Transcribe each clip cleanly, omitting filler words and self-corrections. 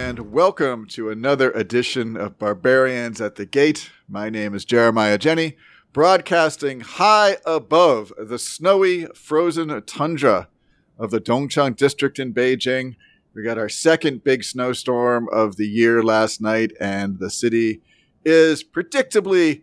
and welcome to another edition of Barbarians at the Gate. My name is Jeremiah Jenny, broadcasting high above the snowy, frozen tundra of the Dongcheng district in Beijing. We got our second big snowstorm of the year last night, and the city is predictably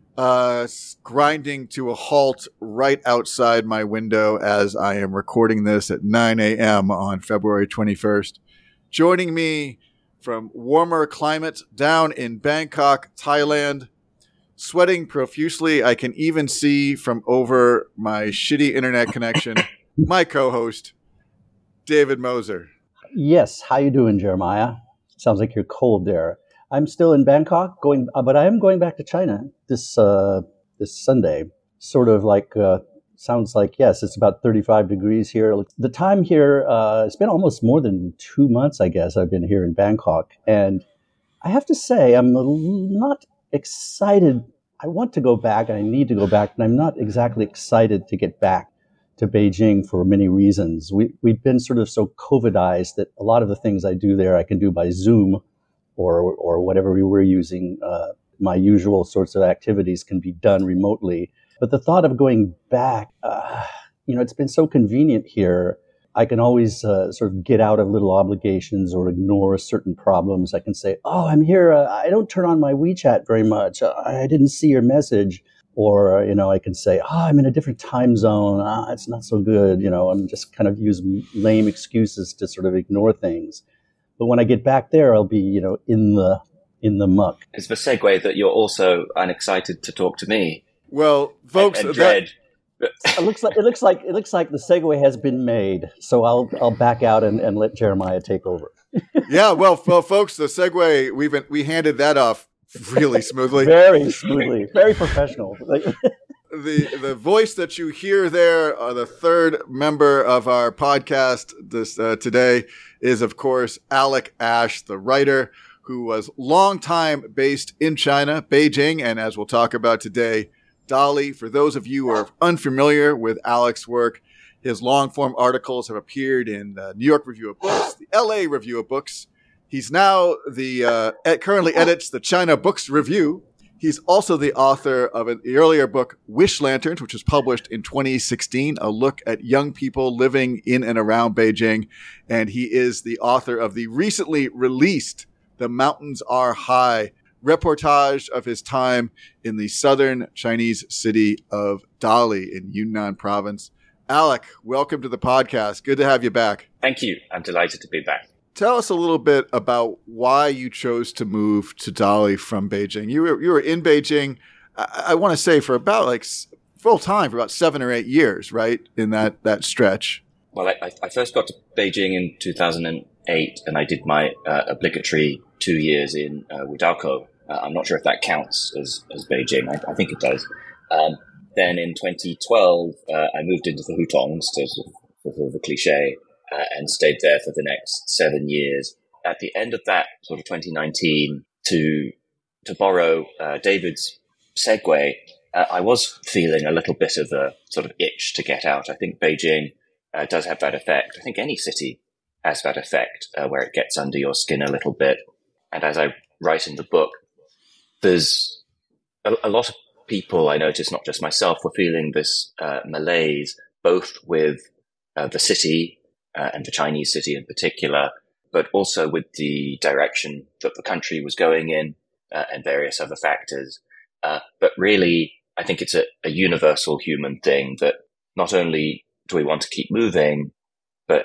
grinding to a halt right outside my window as I am recording this at 9 a.m. on February 21st. Joining me from warmer climate down in Bangkok, Thailand, sweating profusely, I can even see from over my shitty internet connection, my co-host, David Moser. Yes, how you doing, Jeremiah? Sounds like you're cold there. I'm still in Bangkok, but I am going back to China this Sunday. Sort of like sounds like, yes, it's about 35 degrees here. The time here, it's been almost more than 2 months, I guess, I've been here in Bangkok. And I have to say, I'm not excited. I want to go back and I need to go back, and I'm not exactly excited to get back to Beijing for many reasons. We've been sort of so COVIDized that a lot of the things I do there, I can do by Zoom or whatever we were using. My usual sorts of activities can be done remotely. But the thought of going back, it's been so convenient here. I can always sort of get out of little obligations or ignore certain problems. I can say, oh, I'm here. I don't turn on my WeChat very much. I didn't see your message. Or, I can say, oh, I'm in a different time zone. It's not so good. I'm just kind of use lame excuses to sort of ignore things. But when I get back there, I'll be, in the muck. It's the segue that you're also unexcited to talk to me. Well, folks, and dread. It looks like the segue has been made. So I'll back out and let Jeremiah take over. Yeah, well, folks, the segue we handed that off really smoothly, very smoothly, very professional. The voice that you hear there, the third member of our podcast today, is of course Alec Ash, the writer, who was long time based in China, Beijing, and as we'll talk about today, Dali. For those of you who are unfamiliar with Alec's work, his long-form articles have appeared in the New York Review of Books, the LA Review of Books. He's now currently edits the China Books Review. He's also the author of the earlier book, Wish Lanterns, which was published in 2016, a look at young people living in and around Beijing. And he is the author of the recently released The Mountains Are High, reportage of his time in the southern Chinese city of Dali in Yunnan province. Alec, welcome to the podcast. Good to have you back. Thank you. I'm delighted to be back. Tell us a little bit about why you chose to move to Dali from Beijing. You were in Beijing, I want to say, for about full time for about 7 or 8 years, right? In that stretch. Well, I first got to Beijing in 2008, and I did my obligatory 2 years in Wudao. I'm not sure if that counts as Beijing. I think it does. Then in 2012, I moved into the Hutongs to fulfill the cliche. And stayed there for the next 7 years. At the end of that sort of 2019, to borrow David's segue, I was feeling a little bit of a sort of itch to get out. I think Beijing does have that effect. I think any city has that effect where it gets under your skin a little bit. And as I write in the book, there's a lot of people I noticed, not just myself, were feeling this malaise, both with the city, and the Chinese city in particular, but also with the direction that the country was going in and various other factors. But really, I think it's a universal human thing that not only do we want to keep moving, but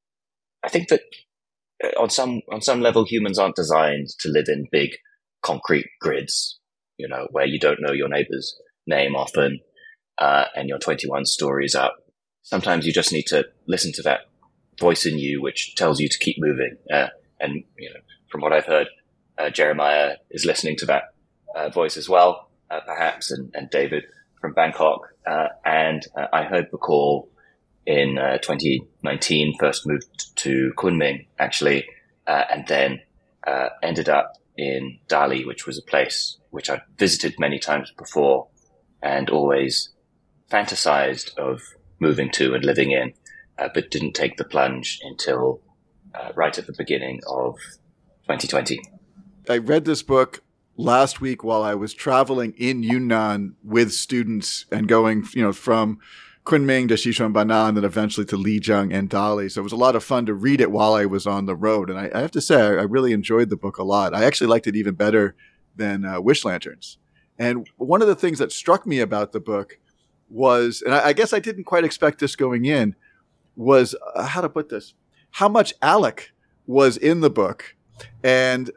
I think that on some level, humans aren't designed to live in big concrete grids, where you don't know your neighbor's name often, and you're 21 stories up. Sometimes you just need to listen to that voice in you which tells you to keep moving. And from what I've heard, Jeremiah is listening to that voice as well, perhaps, and David from Bangkok. And I heard the call in 2019, first moved to Kunming, actually, and then ended up in Dali, which was a place which I'd visited many times before and always fantasized of moving to and living in. But didn't take the plunge until right at the beginning of 2020. I read this book last week while I was traveling in Yunnan with students and going, from Kunming to Xishuangbanna and then eventually to Lijiang and Dali. So it was a lot of fun to read it while I was on the road. And I have to say, I really enjoyed the book a lot. I actually liked it even better than Wish Lanterns. And one of the things that struck me about the book was, and I guess I didn't quite expect this going in, was how to put this, how much Alec was in the book. And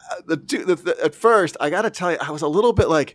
at first, I got to tell you, I was a little bit like,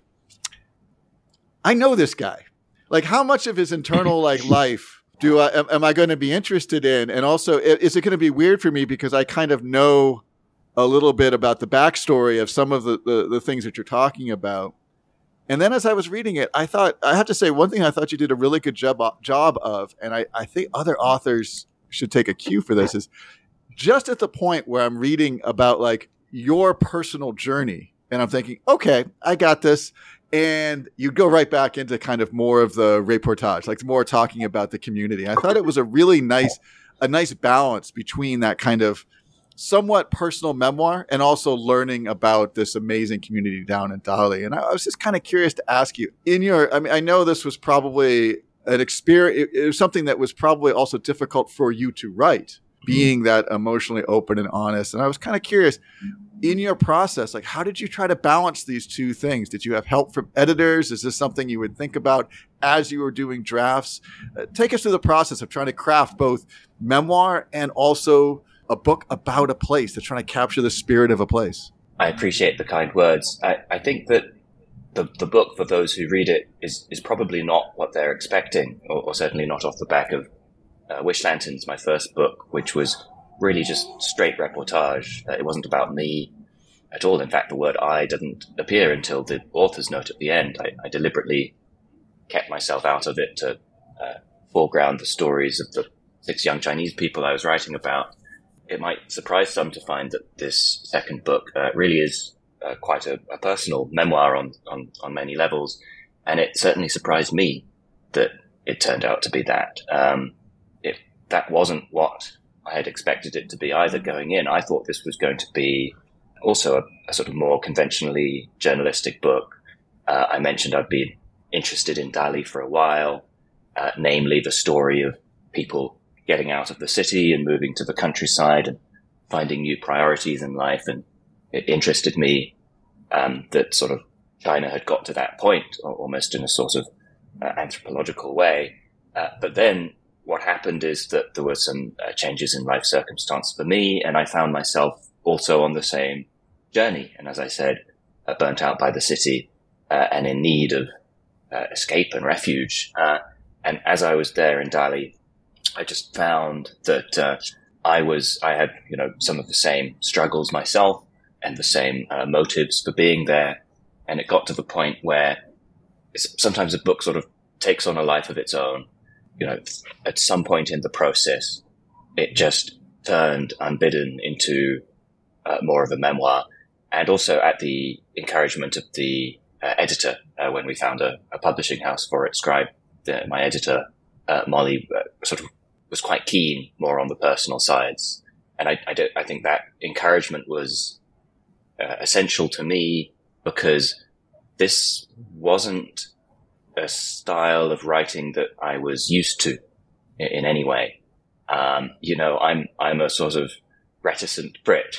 I know this guy. Like, how much of his internal life am I going to be interested in? And also, is it going to be weird for me because I kind of know a little bit about the backstory of some of the things that you're talking about? And then as I was reading it, I have to say, one thing I thought you did a really good job of, and I think other authors should take a cue for this, is just at the point where I'm reading about your personal journey, and I'm thinking, okay, I got this. And you go right back into kind of more of the reportage, more talking about the community. I thought it was a really nice balance between that kind of somewhat personal memoir and also learning about this amazing community down in Dali. And I was just kind of curious to ask you, I know this was probably an experience, it was something that was probably also difficult for you to write, being that emotionally open and honest. And I was kind of curious, in your process, how did you try to balance these two things? Did you have help from editors? Is this something you would think about as you were doing drafts? Take us through the process of trying to craft both memoir and also a book about a place, that's trying to capture the spirit of a place. I appreciate the kind words. I think that the book, for those who read it, is probably not what they're expecting, or certainly not off the back of Wish Lanterns, my first book, which was really just straight reportage. It wasn't about me at all. In fact, the word I didn't appear until the author's note at the end. I deliberately kept myself out of it to foreground the stories of the 6 young Chinese people I was writing about. It might surprise some to find that this second book really is quite a personal memoir on many levels. And it certainly surprised me that it turned out to be that. That wasn't what I had expected it to be either going in. I thought this was going to be also a sort of more conventionally journalistic book. I mentioned I'd been interested in Dali for a while, namely the story of people getting out of the city and moving to the countryside and finding new priorities in life. And it interested me that sort of China had got to that point, almost in a sort of anthropological way. But then what happened is that there were some changes in life circumstance for me, and I found myself also on the same journey. And as I said, burnt out by the city and in need of escape and refuge. And as I was there in Dali, I just found that I had, some of the same struggles myself and the same motives for being there. And it got to the point where sometimes a book sort of takes on a life of its own. At some point in the process, it just turned unbidden into more of a memoir. And also at the encouragement of the editor, when we found a publishing house for it, Scribe, my editor, Molly, sort of was quite keen more on the personal sides. And I think that encouragement was essential to me, because this wasn't a style of writing that I was used to in any way. I'm a sort of reticent Brit,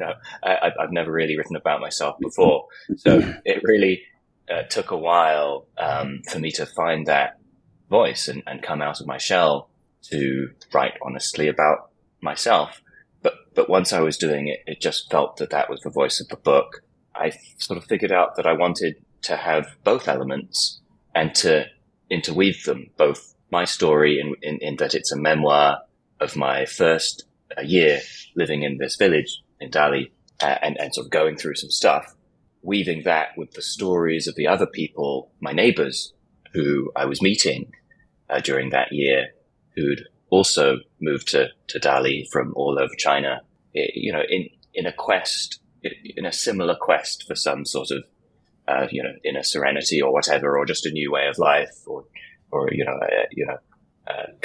I've never really written about myself before. So it really took a while for me to find that voice and come out of my shell to write honestly about myself. But once I was doing it, it just felt that was the voice of the book. I sort of figured out that I wanted to have both elements and to interweave them, both my story in that it's a memoir of my first year living in this village in Dali and sort of going through some stuff, weaving that with the stories of the other people, my neighbors, who I was meeting during that year, who'd also moved to Dali from all over China, in a quest, in a similar quest for some sort of inner serenity or whatever, or just a new way of life, or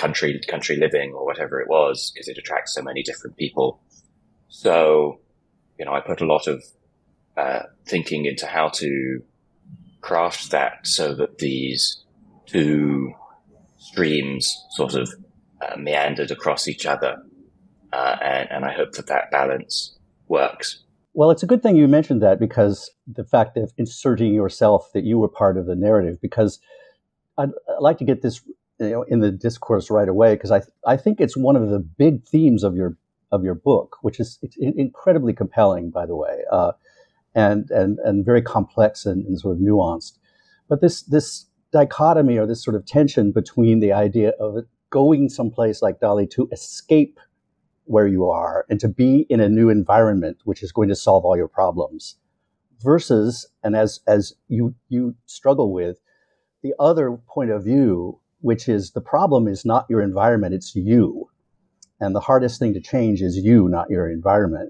country living or whatever it was, because it attracts so many different people. So I put a lot of thinking into how to craft that so that these two streams sort of meandered across each other. And I hope that balance works. Well, it's a good thing you mentioned that, because the fact of inserting yourself, that you were part of the narrative, because I'd like to get this in the discourse right away, because I think it's one of the big themes of your book, which is incredibly compelling, by the way, and very complex and sort of nuanced. But this dichotomy, or this sort of tension between the idea of going someplace like Dali to escape where you are and to be in a new environment which is going to solve all your problems, versus, and as you struggle with, the other point of view, which is the problem is not your environment, it's you. And the hardest thing to change is you, not your environment.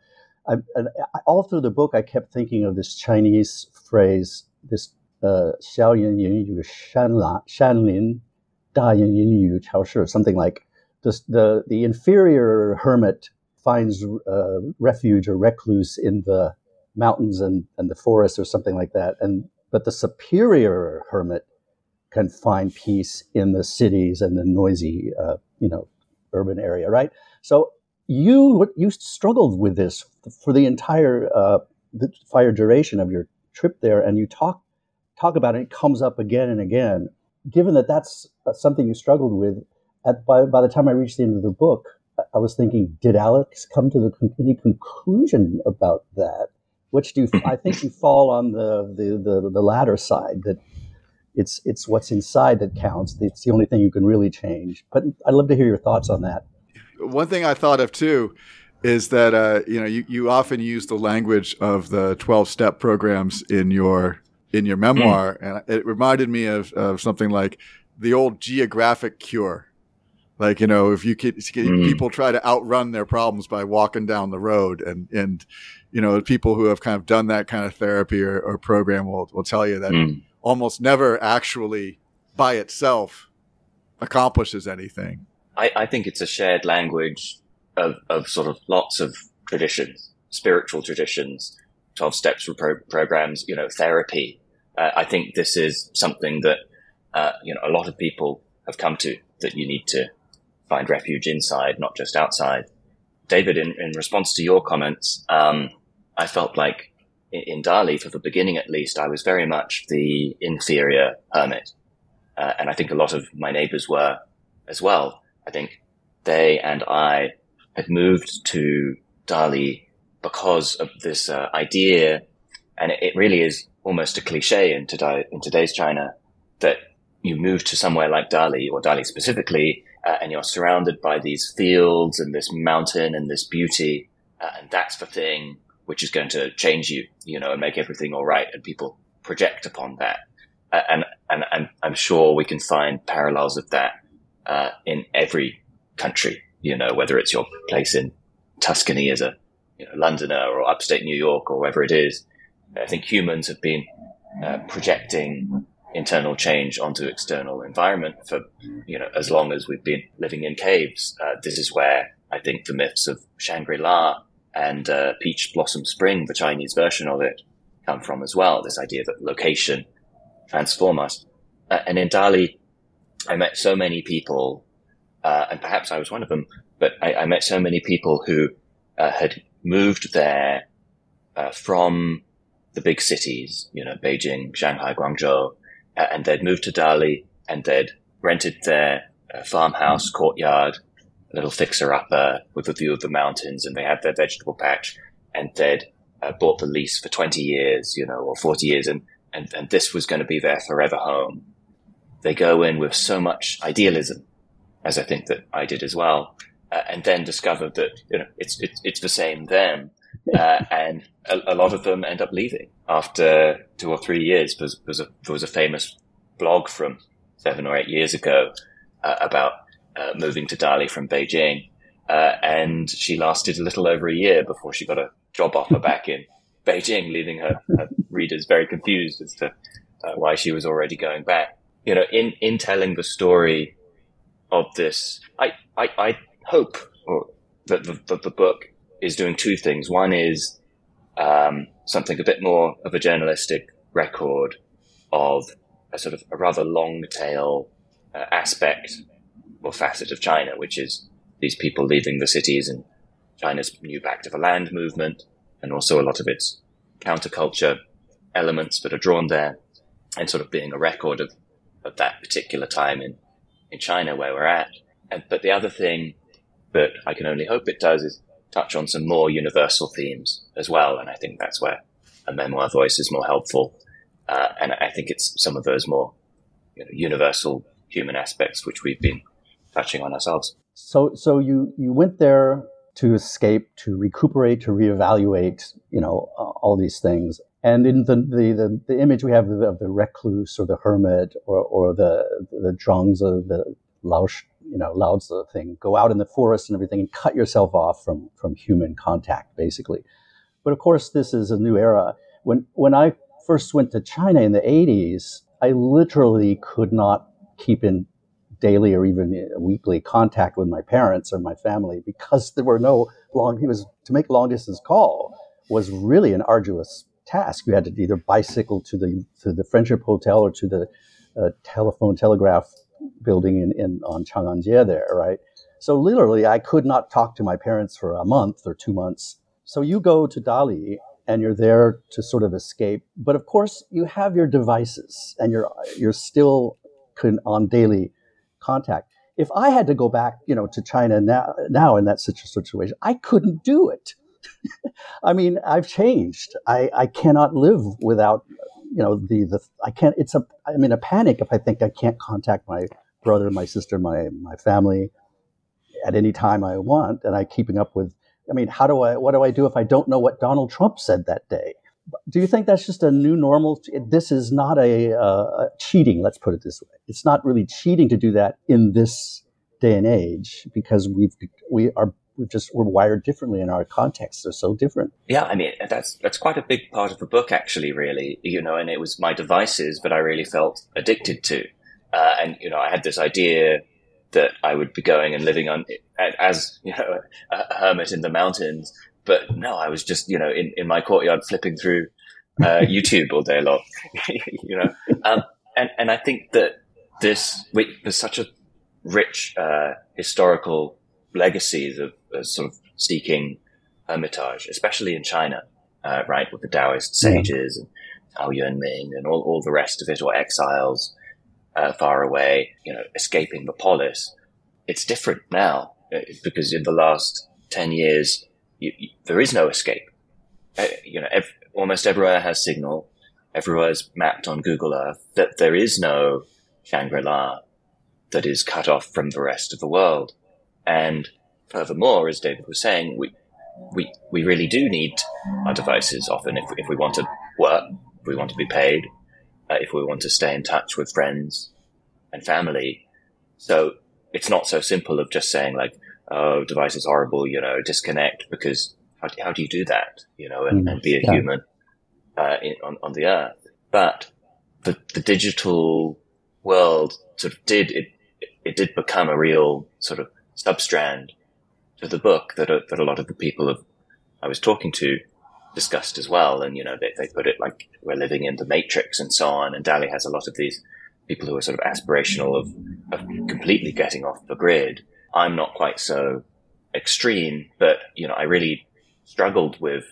All through the book, I kept thinking of this Chinese phrase, this 小人言语山林大人言语潮湿, something like this, the inferior hermit finds refuge or recluse in the mountains and the forest, or something like that. But the superior hermit can find peace in the cities and the noisy, urban area, right? So you struggled with this for the entire duration of your trip there, and you talk about it. It comes up again and again. Given that that's something you struggled with, by the time I reached the end of the book, I was thinking, did Alex come to any conclusion about that? Which I think you fall on the latter side, that it's what's inside that counts. It's the only thing you can really change. But I'd love to hear your thoughts on that. One thing I thought of too is that you often use the language of the 12-step programs in your memoir, and it reminded me of something like the old geographic cure. Like, if you could, people try to outrun their problems by walking down the road, and people who have kind of done that kind of therapy or program will tell you that almost never actually by itself accomplishes anything. I think it's a shared language of sort of lots of traditions, spiritual traditions, 12 steps programs, therapy. I think this is something that, a lot of people have come to, that you need to find refuge inside, not just outside. David, in response to your comments, I felt like in Dali, for the beginning at least, I was very much the inferior hermit. And I think a lot of my neighbors were as well. I think they and I had moved to Dali because of this idea, and it really is almost a cliche in today's China, that you move to somewhere like Dali, or Dali specifically, and you're surrounded by these fields and this mountain and this beauty, and that's the thing which is going to change you, and make everything all right, and people project upon that. And I'm sure we can find parallels of that in every country, whether it's your place in Tuscany as a Londoner, or upstate New York, or wherever it is. I think humans have been projecting internal change onto external environment for, as long as we've been living in caves. This is where I think the myths of Shangri-La and Peach Blossom Spring, the Chinese version of it, come from as well. This idea that location transform us. And in Dali, I met so many people, and perhaps I was one of them, but I met so many people who had moved there from the big cities, Beijing, Shanghai, Guangzhou, and they'd moved to Dali, and they'd rented their farmhouse courtyard, a little fixer-upper with a view of the mountains, and they had their vegetable patch, and they'd bought the lease for 20 years, or 40 years, and this was going to be their forever home. They go in with so much idealism, as I think that I did as well, and then discover that, it's the same them. And a lot of them end up leaving after 2 or 3 years. There was a famous blog from 7 or 8 years ago about moving to Dali from Beijing, and she lasted a little over a year before she got a job offer back in Beijing, leaving her readers very confused as to why she was already going back. In telling the story of this, I hope that the book is doing two things. One is something a bit more of a journalistic record of a sort of a rather long tail aspect or facet of China, which is these people leaving the cities and China's new back to the land movement, and also a lot of its counterculture elements that are drawn there, and sort of being a record of that particular time in China where we're at. But the other thing that I can only hope it does is touch on some more universal themes as well. And I think that's where a memoir voice is more helpful. And I think it's some of those more universal human aspects which we've been touching on ourselves. So you went there to escape, to recuperate, to reevaluate, all these things. And in the image we have of the recluse or the hermit or the zhuangzi, the Lao Tzu thing, go out in the forest and everything and cut yourself off from human contact, basically. But of course, this is a new era. When I first went to China in the 80s, I literally could not keep in daily or even weekly contact with my parents or my family because there were no to make a long distance call was really an arduous task. You had to either bicycle to the Friendship Hotel or to the telegraph building on Chang'anjie there, right? So literally, I could not talk to my parents for a month or 2 months. So you go to Dali and you're there to sort of escape. But of course, you have your devices and you're still on daily contact. If I had to go back, to China now in that situation, I couldn't do it. I mean, I've changed. I cannot live without, I can't. I'm in a panic if I think I can't contact my brother, my sister, my family at any time I want, and I'm keeping up with. I mean, what do I do if I don't know what Donald Trump said that day? Do you think that's just a new normal? This is not a cheating. Let's put it this way. It's not really cheating to do that in this day and age because we're wired differently and our contexts are so different. Yeah, I mean, that's quite a big part of the book, actually, really, and it was my devices that I really felt addicted to. And I had this idea that I would be going and living as a hermit in the mountains. But no, I was just, in my courtyard flipping through YouTube all day long, And I think that there's such a rich historical legacies of sort of seeking hermitage, especially in China, right, with the Taoist sages and Tao Yuanming and all the rest of it, or exiles far away, escaping the polis. It's different now because in the last 10 years, there is no escape. Almost everywhere has signal. Everywhere is mapped on Google Earth. That there is no Shangri-La that is cut off from the rest of the world. And furthermore, as David was saying, we really do need our devices often if we want to work, if we want to be paid, if we want to stay in touch with friends and family. So it's not so simple of just saying like, oh, device is horrible, disconnect, because how do you do that, and be a human on the earth? But the digital world sort of did become a real sort of substrand to the book that a lot of the people I was talking to discussed as well. And, they put it like we're living in the Matrix and so on. And Dali has a lot of these people who are sort of aspirational of completely getting off the grid. I'm not quite so extreme, but, I really struggled with,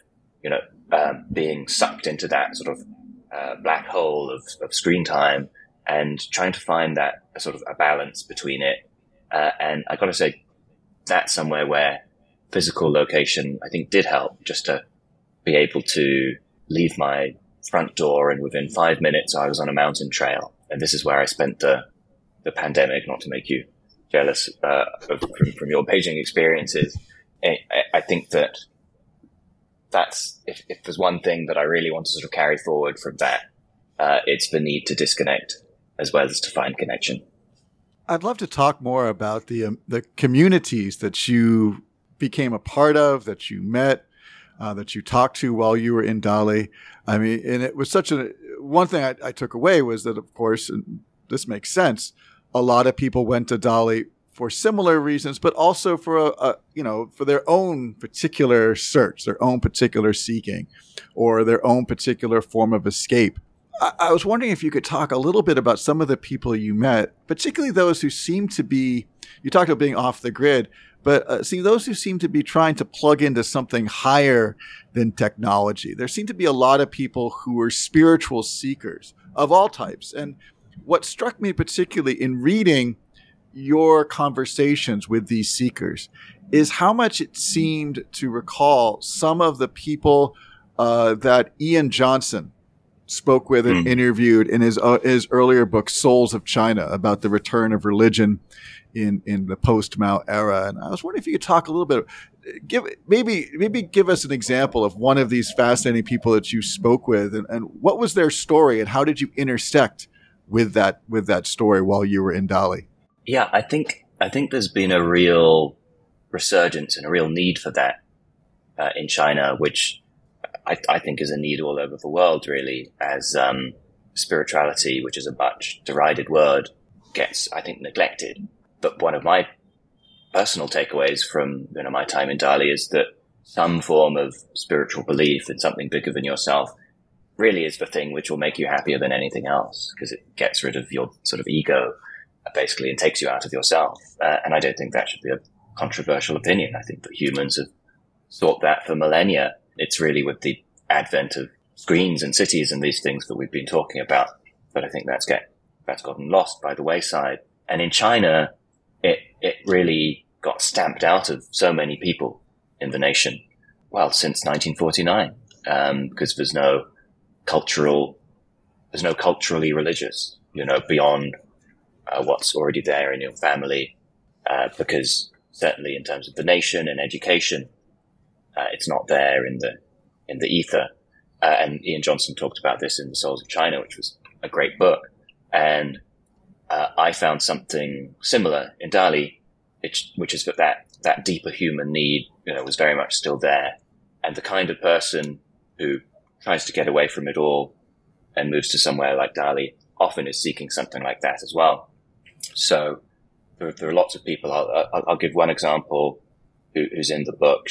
being sucked into that sort of black hole of screen time and trying to find that sort of a balance between it. And I got to say, that's somewhere where physical location, I think, did help, just to be able to leave my front door and within 5 minutes I was on a mountain trail. And this is where I spent the pandemic, not to make you jealous from your Beijing experiences. I think that's if there's one thing that I really want to sort of carry forward from that, it's the need to disconnect as well as to find connection. I'd love to talk more about the communities that you became a part of, that you met, that you talked to while you were in Dali. I mean, and it was one thing I took away was that, of course, and this makes sense, a lot of people went to Dali for similar reasons, but also for for their own particular search, their own particular seeking, or their own particular form of escape. I was wondering if you could talk a little bit about some of the people you met, particularly those who seem to be, you talked about being off the grid, but those who seem to be trying to plug into something higher than technology. There seem to be a lot of people who are spiritual seekers of all types. And what struck me particularly in reading your conversations with these seekers is how much it seemed to recall some of the people that Ian Johnson spoke with and interviewed in his earlier book, Souls of China, about the return of religion in the post-Mao era. And I was wondering if you could talk a little bit, maybe give us an example of one of these fascinating people that you spoke with, and what was their story, and how did you intersect with that story while you were in Dali? Yeah, I think there's been a real resurgence and a real need for that in China, which I think is a need all over the world, really, as spirituality, which is a much derided word, gets, I think, neglected. But one of my personal takeaways from my time in Dali is that some form of spiritual belief in something bigger than yourself really is the thing which will make you happier than anything else, because it gets rid of your sort of ego, basically, and takes you out of yourself. And I don't think that should be a controversial opinion. I think that humans have sought that for millennia. It's really with the advent of screens and cities and these things that we've been talking about, but I think that's gotten lost by the wayside. And in China, it really got stamped out of so many people in the nation. Well, since 1949, because there's no culturally religious, beyond what's already there in your family, because certainly in terms of the nation and education, it's not there in the ether. And Ian Johnson talked about this in The Souls of China, which was a great book. And I found something similar in Dali, which is that deeper human need, was very much still there. And the kind of person who tries to get away from it all and moves to somewhere like Dali often is seeking something like that as well. So there are lots of people. I'll give one example who's in the book.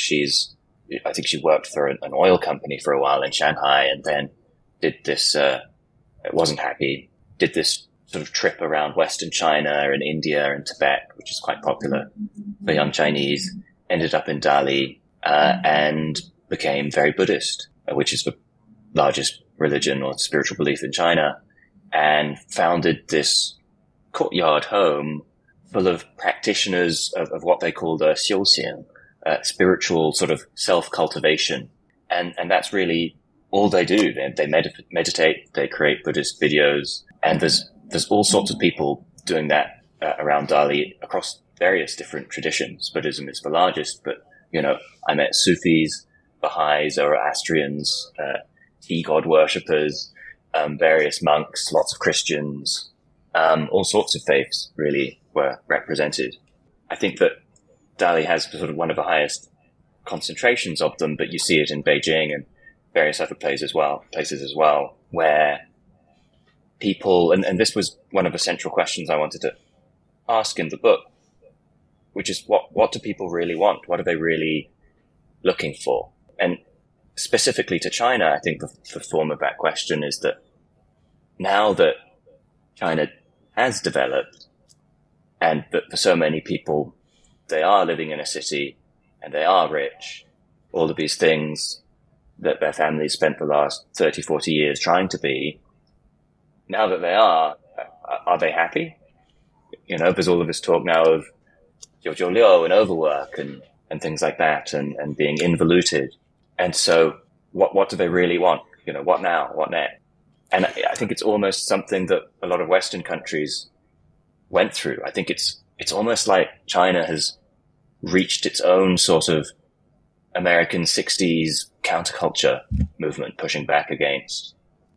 I think she worked for an oil company for a while in Shanghai, and then did this, wasn't happy, did this sort of trip around Western China and India and Tibet, which is quite popular for young Chinese, ended up in Dali, and became very Buddhist, which is the largest religion or spiritual belief in China, and founded this courtyard home full of practitioners of what they call the xiuxian, spiritual sort of self-cultivation. And that's really all they do. They meditate, they create Buddhist videos, and there's all sorts of people doing that around Dali across various different traditions. Buddhism is the largest, but, I met Sufis, Baha'is, Zoroastrians, tea god worshippers, various monks, lots of Christians, all sorts of faiths really were represented. I think that Dali has sort of one of the highest concentrations of them, but you see it in Beijing and various other places as well, where people, and this was one of the central questions I wanted to ask in the book, which is what do people really want? What are they really looking for? And specifically to China, I think the form of that question is that now that China has developed, and that for so many people, they are living in a city and they are rich, all of these things that their families spent the last 30, 40 years trying to be, now that they are they happy? There's all of this talk now of jiu liu and overwork and things like that, and being involuted. And so what do they really want? What now? What next? And I think it's almost something that a lot of Western countries went through. I think it's almost like China has reached its own sort of American 60s counterculture movement, pushing back against.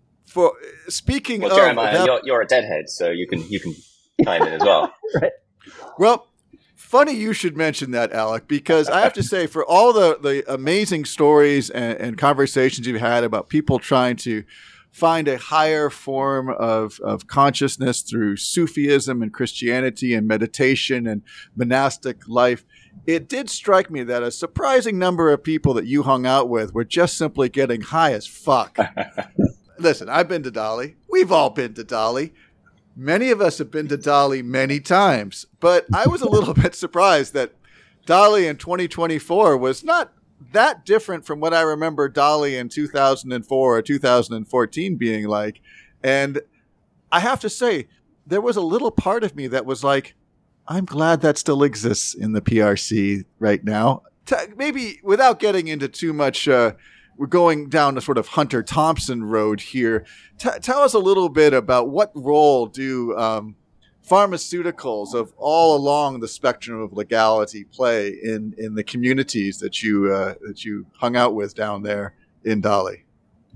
Speaking of Jeremiah, you're a deadhead, so you can chime in as well. Right. Well, funny you should mention that, Alec, because I have to say, for all the amazing stories and conversations you've had about people trying to find a higher form of consciousness through Sufism and Christianity and meditation and monastic life, it did strike me that a surprising number of people that you hung out with were just simply getting high as fuck. Listen, I've been to Dali. We've all been to Dali. Many of us have been to Dali many times, but I was a little bit surprised that Dali in 2024 was not that different from what I remember Dali in 2004 or 2014 being like. And I have to say, there was a little part of me that was like, I'm glad that still exists in the PRC right now. Maybe without getting into too much, we're going down a sort of Hunter Thompson road here. Tell us a little bit about what role do pharmaceuticals of all along the spectrum of legality play in the communities that you hung out with down there in Dali?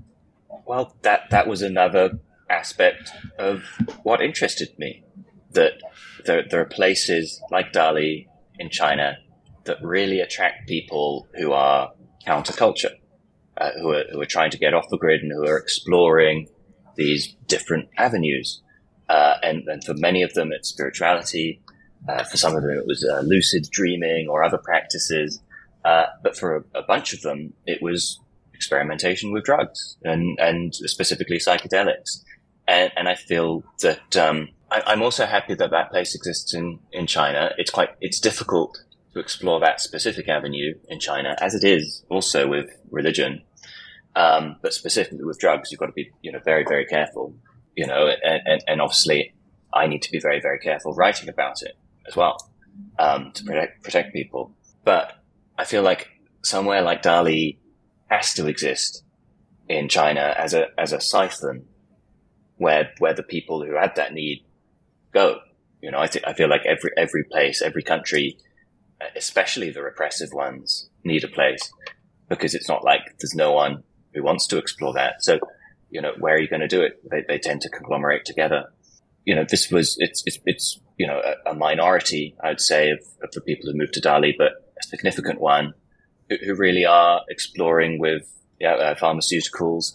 Well, that was another aspect of what interested me, that there are places like Dali in China that really attract people who are counterculture, who are trying to get off the grid and who are exploring these different avenues. And for many of them, it's spirituality. For some of them, it was lucid dreaming or other practices. But for a bunch of them, it was experimentation with drugs and specifically psychedelics. And I feel that I'm also happy that place exists in China. It's difficult to explore that specific avenue in China, as it is also with religion. But specifically with drugs, you've got to be, very, very careful. And obviously I need to be very, very careful writing about it as well, to protect people. But I feel like somewhere like Dali has to exist in China as a siphon where the people who had that need go. I feel like every place, every country, especially the repressive ones, need a place, because it's not like there's no one who wants to explore that. So, where are you going to do it? They tend to conglomerate together. It's a minority, I would say, of the people who moved to Dali, but a significant one who really are exploring with pharmaceuticals,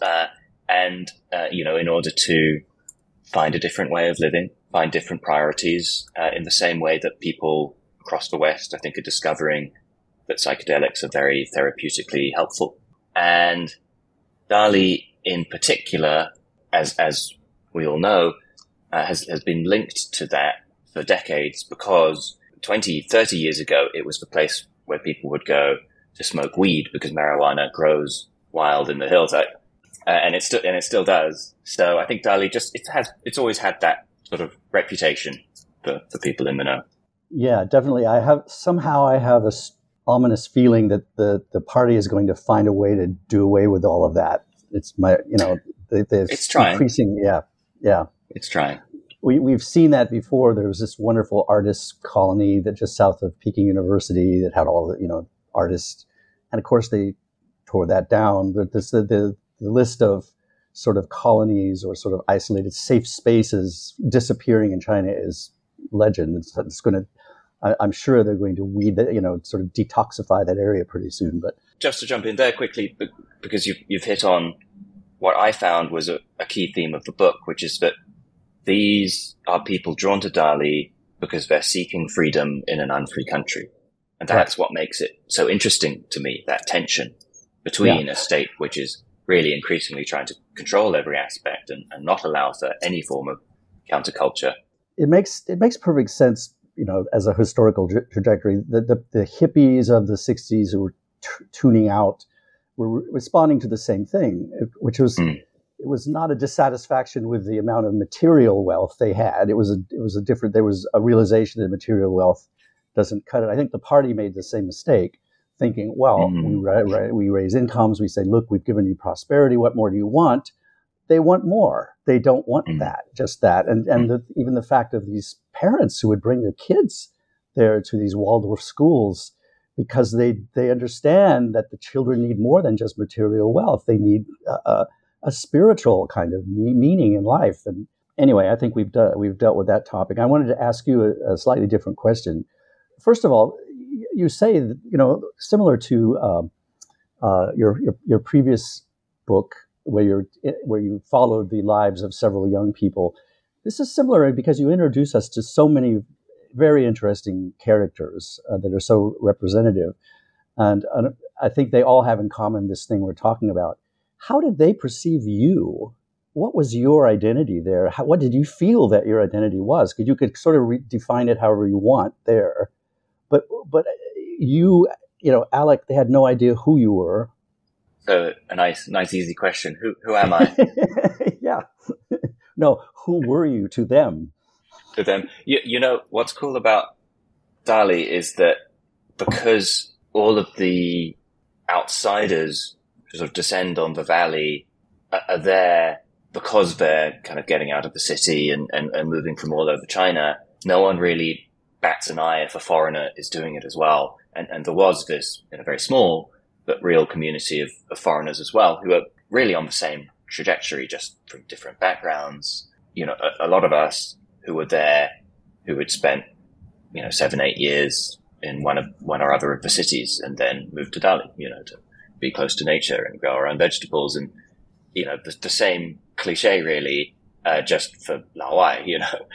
in order to find a different way of living, find different priorities, in the same way that people across the West, I think, are discovering that psychedelics are very therapeutically helpful. And Dali, in particular, as we all know, has been linked to that for decades, because 20, 30 years ago, it was the place where people would go to smoke weed because marijuana grows wild in the hills. And it still does. So I think Dali it's always had that sort of reputation for people in the know. Yeah, definitely. I have a ominous feeling that the party is going to find a way to do away with all of that. It's it's trying. Increasing. Yeah. It's trying. We've seen that before. There was this wonderful artist colony that just south of Peking University that had all the artists, and of course they tore that down. But the list of sort of colonies or sort of isolated safe spaces disappearing in China is legend. It's going to. I'm sure they're going to weed that, sort of detoxify that area pretty soon. But just to jump in there quickly, because you've hit on what I found was a key theme of the book, which is that these are people drawn to Dali because they're seeking freedom in an unfree country. And that's what makes it so interesting to me, that tension between a state which is really increasingly trying to control every aspect and not allow for any form of counterculture. It makes perfect sense, as a historical trajectory. The hippies of the 60s who were tuning out were responding to the same thing, which was it was not a dissatisfaction with the amount of material wealth they had. There was a realization that material wealth doesn't cut it. I think the party made the same mistake, thinking, well, we raise incomes, we say, look, we've given you prosperity, what more do you want? They want more. They don't want just that. And even the fact of these parents who would bring their kids there to these Waldorf schools, because they understand that the children need more than just material wealth. They need a spiritual kind of meaning in life. And anyway, I think we've dealt with that topic. I wanted to ask you a slightly different question. First of all, you say that, similar to your previous book, where you followed the lives of several young people. This is similar because you introduce us to so many very interesting characters that are so representative, and I think they all have in common this thing we're talking about. How did they perceive you? What was your identity there? What did you feel that your identity was? Because you could sort of define it however you want there, but you know, Alec, they had no idea who you were. So a nice easy question. Who am I? Yeah. No, who were you to them? To them. You know, what's cool about Dali is that because all of the outsiders who sort of descend on the valley are there because they're kind of getting out of the city and moving from all over China, no one really bats an eye if a foreigner is doing it as well. And there was this, in a very small but real community of foreigners as well, who are really on the same trajectory, just from different backgrounds. You know, a lot of us who were there, who had spent, 7-8 years in one or other of the cities and then moved to Dali, to be close to nature and grow our own vegetables. And, the same cliche really, just for Laowai,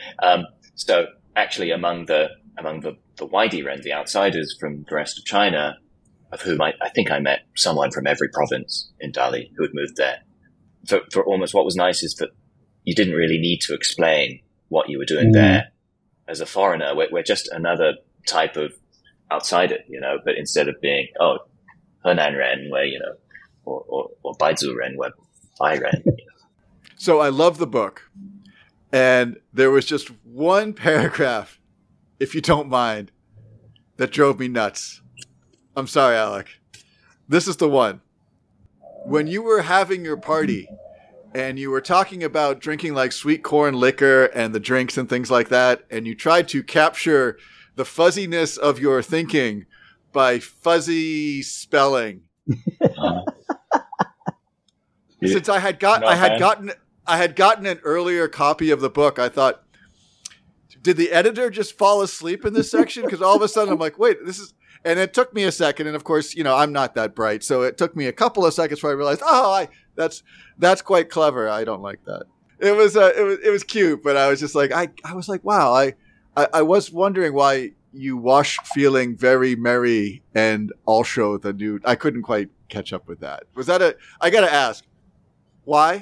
so actually among the Waidiren, the outsiders from the rest of China, of whom I think I met someone from every province in Dali who had moved there. For almost what was nice is that you didn't really need to explain what you were doing there as a foreigner. We're just another type of outsider, but instead of being, Henan Ren, where, or Baizu Ren, where Bai Ren. So I love the book. And there was just one paragraph, if you don't mind, that drove me nuts. I'm sorry, Alec. This is the one. When you were having your party and you were talking about drinking like sweet corn liquor and the drinks and things like that, and you tried to capture the fuzziness of your thinking by fuzzy spelling. Since I had gotten an earlier copy of the book, I thought, did the editor just fall asleep in this section? Because all of a sudden I'm like, wait, this is, and it took me a second. And of course, I'm not that bright. So it took me a couple of seconds before I realized, that's quite clever. I don't like that. It was cute, but I was just like, I was like, wow, I was wondering why you wash feeling very merry and also the nude. I couldn't quite catch up with that. Was that I got to ask, why?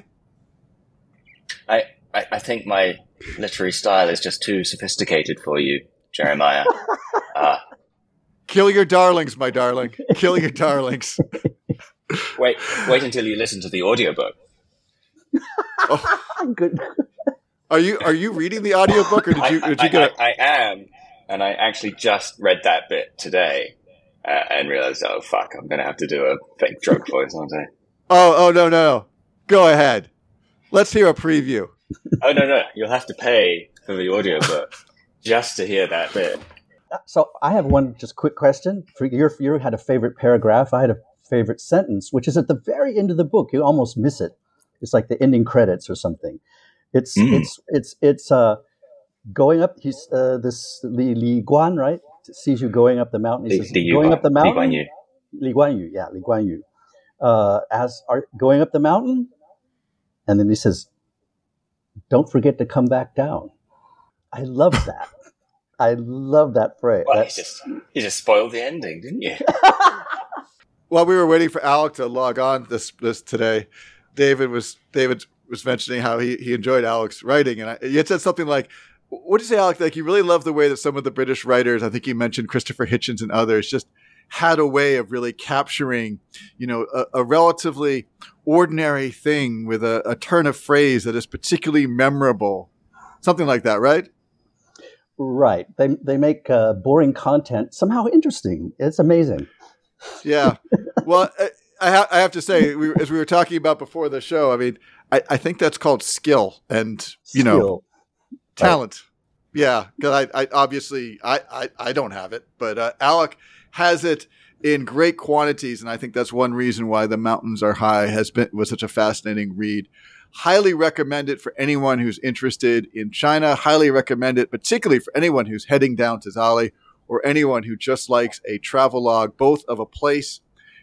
I think my literary style is just too sophisticated for you, Jeremiah. Kill your darlings, my darling. Kill your darlings. Wait until you listen to the audiobook. Oh. Good. Are you reading the audiobook, or did you get it? I am, and I actually just read that bit today and realized, oh fuck, I'm gonna have to do a fake drug voice, aren't I? Oh no. Go ahead. Let's hear a preview. Oh no, you'll have to pay for the audiobook just to hear that bit. So I have one just quick question. You had a favorite paragraph. I had a favorite sentence, which is at the very end of the book. You almost miss it. It's like the ending credits or something. It's going up. He's this Li Guan, right? Sees you going up the mountain. He says, going up the mountain. Li Guan Yu. Yeah, Li Guan Yu. Going up the mountain, and then he says, "Don't forget to come back down." I love that. I love that phrase. Well, you just spoiled the ending, didn't you? While we were waiting for Alec to log on this today, David was mentioning how he enjoyed Alec's writing, and he had said something like, "What did you say, Alec? Like you really love the way that some of the British writers, I think you mentioned Christopher Hitchens and others, just had a way of really capturing, a relatively ordinary thing with a turn of phrase that is particularly memorable." Something like that, right? Right. They make boring content somehow interesting. It's amazing. Yeah. Well, I have to say, as we were talking about before the show, I mean, I think that's called skill and, talent. Right. Yeah. Because I obviously don't have it, but Alec has it in great quantities. And I think that's one reason why The Mountains Are High was such a fascinating read. Highly recommend it for anyone who's interested in China. Highly recommend it, particularly for anyone who's heading down to Dali or anyone who just likes a travelogue, both of a place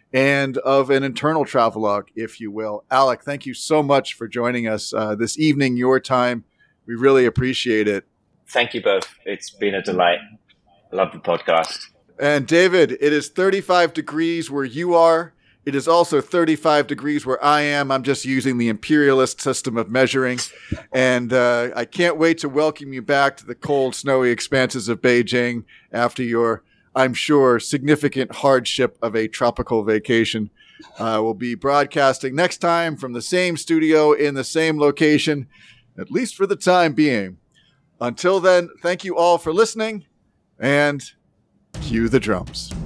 and of an internal travelogue, if you will. Alec, thank you so much for joining us this evening, your time. We really appreciate it. Thank you both. It's been a delight. I love the podcast. And David, it is 35 degrees where you are. It is also 35 degrees where I am. I'm just using the imperialist system of measuring. And I can't wait to welcome you back to the cold, snowy expanses of Beijing after your, I'm sure, significant hardship of a tropical vacation. We'll be broadcasting next time from the same studio in the same location, at least for the time being. Until then, thank you all for listening, and cue the drums.